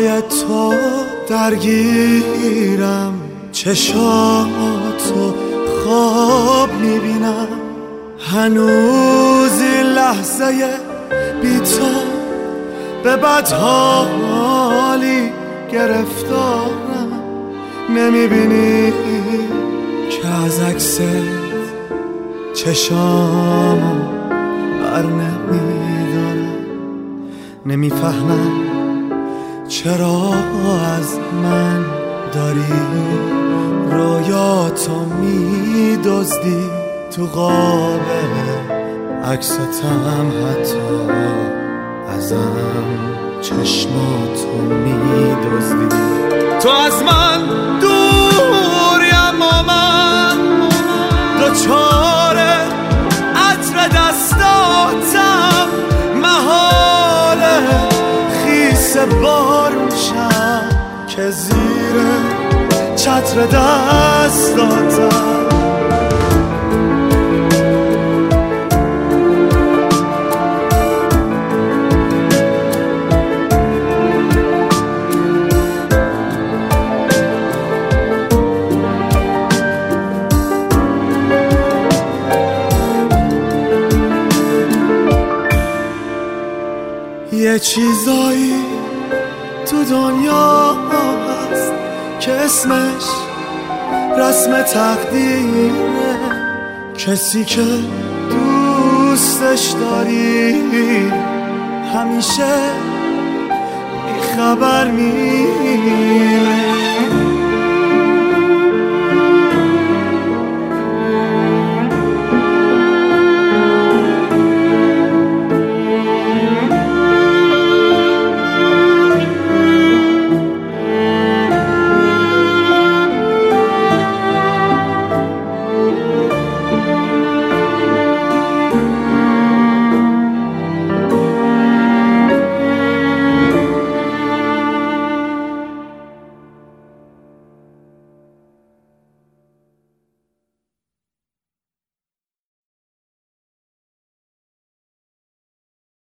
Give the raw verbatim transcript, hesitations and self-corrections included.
پای تو درگیرم، چشاتو خواب میبینم، هنوز این لحظه بی تو به بدحالی گرفتارم. نمیبینی که از عکست چشامو بر نمیدارم، نمیفهمم چرا از من داری رویاتو میدزدی، تو قاب عکستم حتی ازم چشماتو میدزدی. تو از من دوریم و من دوچاره عطر دستاتم، محاله خیس بارون شم که زیر چتر دستاتم. یه چیزایی تو دنیا هست که اسمش رسم تقدیره، کسی که دوستش داری همیشه بیخبر میمونه.